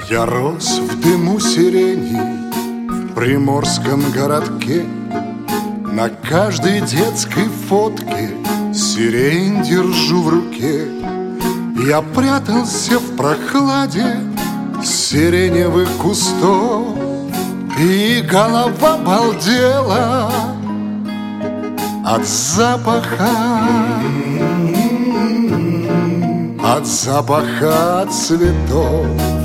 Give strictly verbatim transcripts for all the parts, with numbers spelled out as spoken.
Я рос в дыму сирени в приморском городке. На каждой детской фотке сирень держу в руке. Я прятался в прохладе сиреневых кустов, и голова балдела от запаха, от запаха цветов.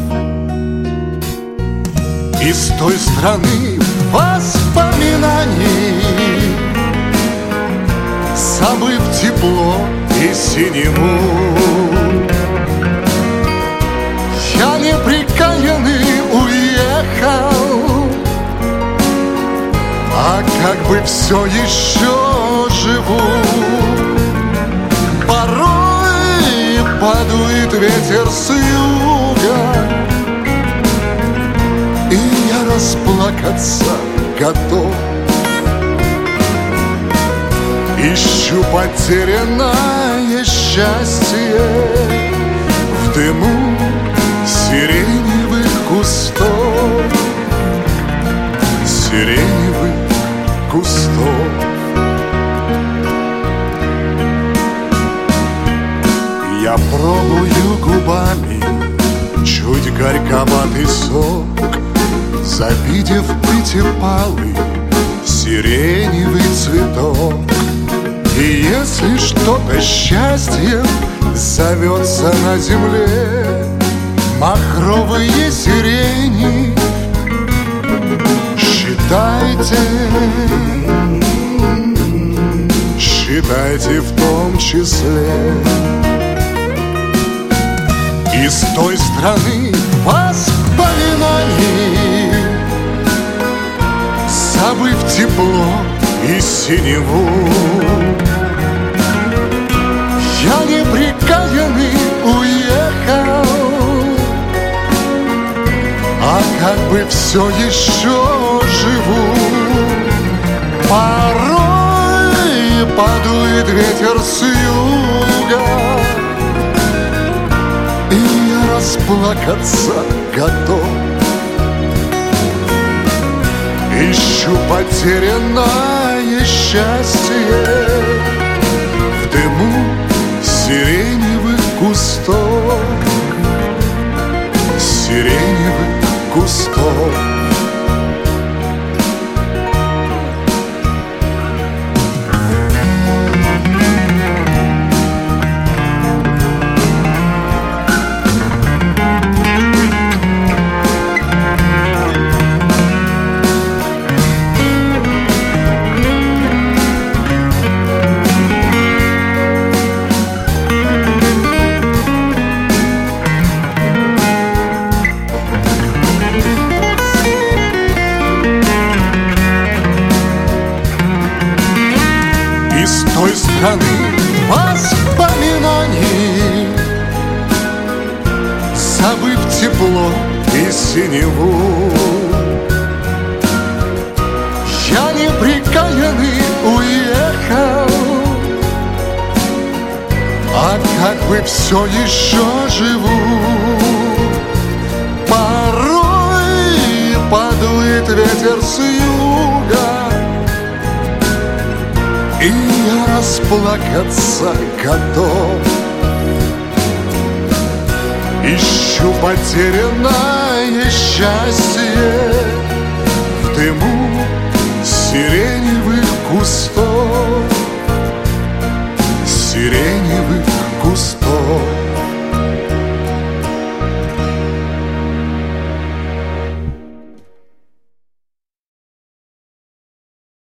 Из той страны воспоминаний, забыв тепло и синеву, я неприкаянный уехал, а как бы все еще живу. Порой подует ветер с юга, и я расплакаться готов. Ищу потерянное счастье в дыму сиреневых кустов, сиреневых кустов. Я пробую губами чуть горьковатый сок, завидев пятипалый сиреневый цветок. И если что-то счастьем зовется на земле, махровые сирени считайте, считайте в том числе. Из той страны воспоминаний, забыв тепло и синеву, я неприкаянный уехал, а как бы все еще живу. Порой подует ветер с юга, и я расплакаться готов. Ищу потерянное счастье в дыму сиреневых кустов, сиреневых кустов. Из той страны воспоминаний, забыв тепло и синеву, я неприкаянный уехал, а как бы все еще живу. Порой подует ветер с юга, и я расплакаться готов. Ищу потерянное счастье в дыму сиреневых кустов,